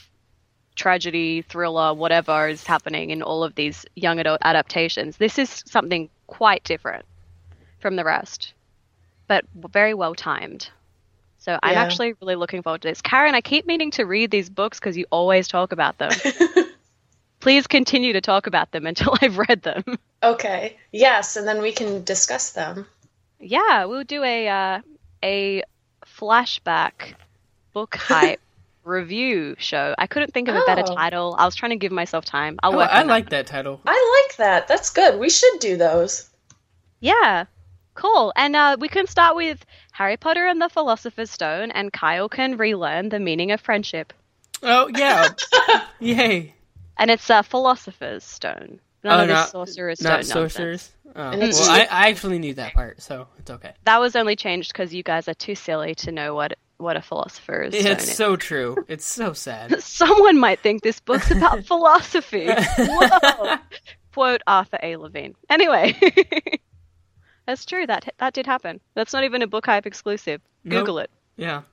tragedy thriller, whatever is happening in all of these young adult adaptations, this is something quite different from the rest, but very well timed. So I'm Yeah. actually really looking forward to this. Karen, I keep meaning to read these books because you always talk about them. Please continue to talk about them until I've read them. Okay. Yes, and then we can discuss them. Yeah, we'll do a uh, a flashback book hype review show. I couldn't think of a better Oh. title. I was trying to give myself time. I'll Oh, work I on like that title. I like that. That's good. We should do those. Yeah, cool. And uh, we can start with Harry Potter and the Philosopher's Stone, and Kyle can relearn the meaning of friendship. Oh, yeah. Yay. And it's a Philosopher's Stone, none Oh, of this not- Sorcerer's Stone Not nonsense. sorcerers? Oh. And it's- Well, I, I actually knew that part, so it's okay. That was only changed because you guys are too silly to know what what a Philosopher's Stone It's is. so true. It's so sad. Someone might think this book's about philosophy. Whoa! Quote Arthur A. Levine. Anyway, that's true. That that did happen. That's not even a book hype exclusive. Google it. Yeah.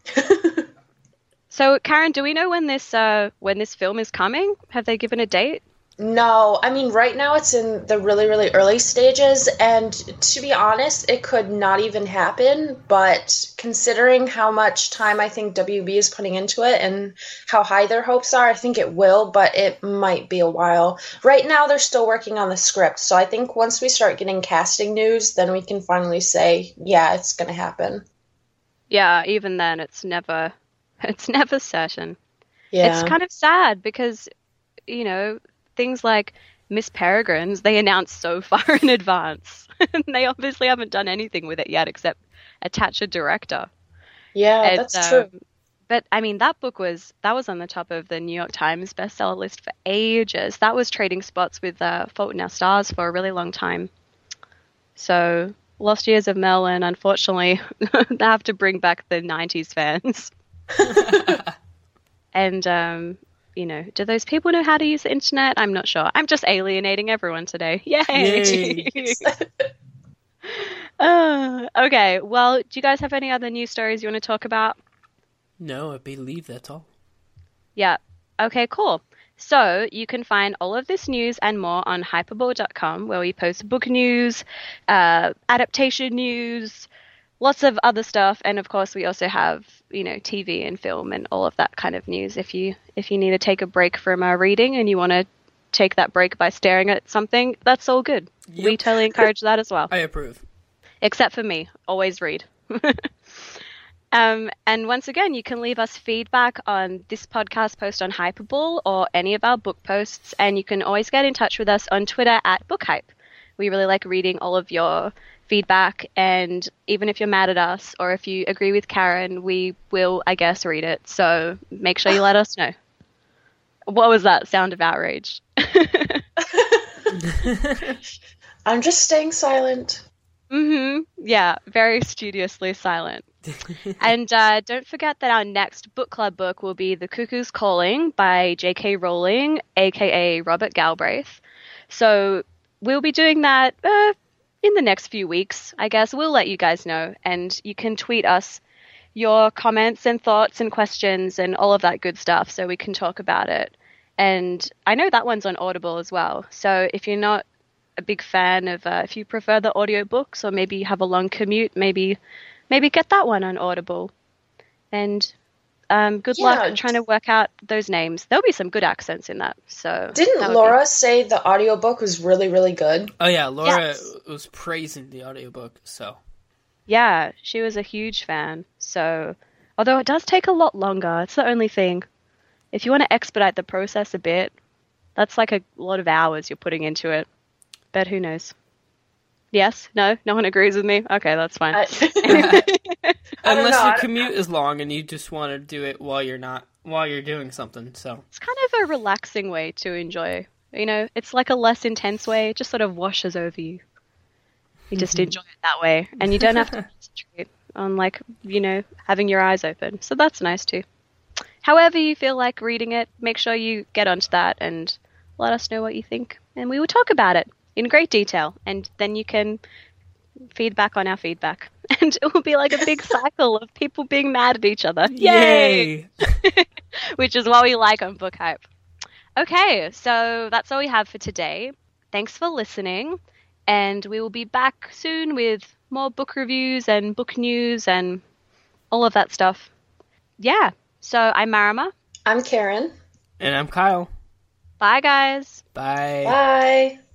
So, Karen, do we know when this uh, when this film is coming? Have they given a date? No, I mean, right now it's in the really, really early stages, and to be honest, it could not even happen, but considering how much time I think W B is putting into it and how high their hopes are, I think it will, but it might be a while. Right now, they're still working on the script, so I think once we start getting casting news, then we can finally say, yeah, it's going to happen. Yeah, even then, it's never it's never certain. Yeah. It's kind of sad because, you know, things like Miss Peregrine's, they announced so far in advance. And they obviously haven't done anything with it yet except attach a director. yeah, And, that's um, true. But, I mean, that book was, that was on the top of the New York Times bestseller list for ages. That was trading spots with uh, Fault in Our Stars for a really long time. So, Lost Years of Merlin, unfortunately, they have to bring back the nineties fans. And, um, you know, do those people know how to use the internet? I'm not sure. I'm just alienating everyone today. Yay! Yay. Uh, okay, well, do you guys have any other news stories you want to talk about? No, I believe that's all. Yeah. Okay, cool. So you can find all of this news and more on hyperball dot com, where we post book news, uh, adaptation news, lots of other stuff, and of course we also have, you know, T V and film and all of that kind of news. If you if you need to take a break from our reading and you want to take that break by staring at something, that's all good. We Yep. totally encourage that as well. I approve. Except for me, always read. Um, and once again, you can leave us feedback on this podcast post on Hypable or any of our book posts, and you can always get in touch with us on Twitter at BookHype. We really like reading all of your feedback, and even if you're mad at us or if you agree with Karen, we will, I guess, read it. So make sure you let us know. What was that sound of outrage? I'm just staying silent. Mm-hmm. Yeah, very studiously silent. And uh, don't forget that our next book club book will be The Cuckoo's Calling by J K. Rowling, aka Robert Galbraith. So we'll be doing that uh, in the next few weeks, I guess. We'll let you guys know, and you can tweet us your comments and thoughts and questions and all of that good stuff so we can talk about it. And I know that one's on Audible as well. So if you're not a big fan of, uh, if you prefer the audiobooks or maybe you have a long commute, maybe maybe get that one on Audible. And um, good Yeah. luck trying to work out those names. There'll be some good accents in that. So Didn't that would Laura be- say the audiobook was really, really good? Oh yeah, Laura Yes. was praising the audiobook, so. Yeah, she was a huge fan. So, although it does take a lot longer, it's the only thing. If you want to expedite the process a bit, that's like a lot of hours you're putting into it. But who knows? Yes? No? No one agrees with me? Okay, that's fine. I, I don't Unless know, your I- commute is long and you just want to do it while you're not while you're doing something, so. It's kind of a relaxing way to enjoy. You know, it's like a less intense way. It just sort of washes over you. You just enjoy it that way. And you don't have to concentrate on, like, you know, having your eyes open. So that's nice too. However you feel like reading it, make sure you get onto that and let us know what you think. And we will talk about it in great detail. And then you can feedback on our feedback. And it will be like a big cycle of people being mad at each other. Yay! Which is what we like on Book Hype. Okay, so that's all we have for today. Thanks for listening. And we will be back soon with more book reviews and book news and all of that stuff. Yeah. So I'm Marama. I'm Karen. And I'm Kyle. Bye, guys. Bye. Bye.